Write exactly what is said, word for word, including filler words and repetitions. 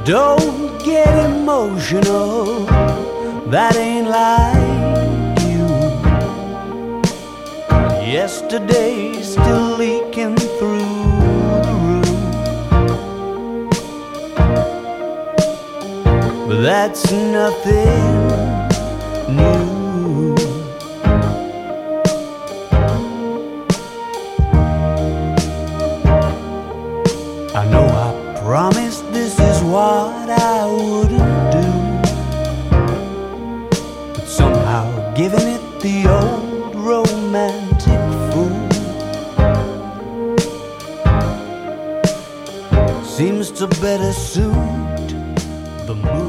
Don't get emotional, that ain't like you. Yesterday's still leaking through the roof, but that's nothing new. I know I promised this is what I wouldn't do, but somehow giving it the old romantic fool seems to better suit the mood.